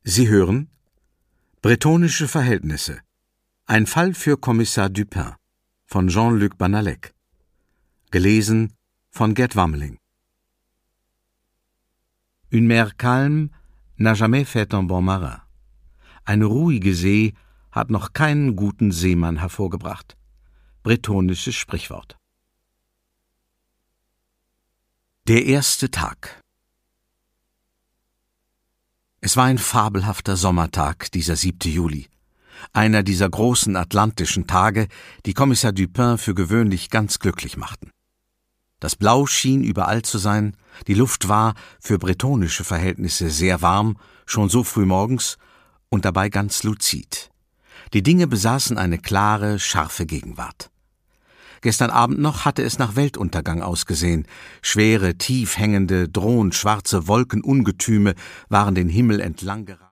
Sie hören Bretonische Verhältnisse. Ein Fall für Kommissar Dupin von Jean-Luc Banalek. Gelesen von Gerd Wammeling. Une mer calme n'a jamais fait un bon marin. Eine ruhige See hat noch keinen guten Seemann hervorgebracht. Bretonisches Sprichwort. Der erste Tag. Es war ein fabelhafter Sommertag, dieser 7. Juli. Einer dieser großen atlantischen Tage, die Kommissar Dupin für gewöhnlich ganz glücklich machten. Das Blau schien überall zu sein, die Luft war für bretonische Verhältnisse sehr warm, schon so früh morgens, und dabei ganz luzid. Die Dinge besaßen eine klare, scharfe Gegenwart. Gestern Abend noch hatte es nach Weltuntergang ausgesehen. Schwere, tief hängende, drohend schwarze Wolkenungetüme waren den Himmel entlang gerannt.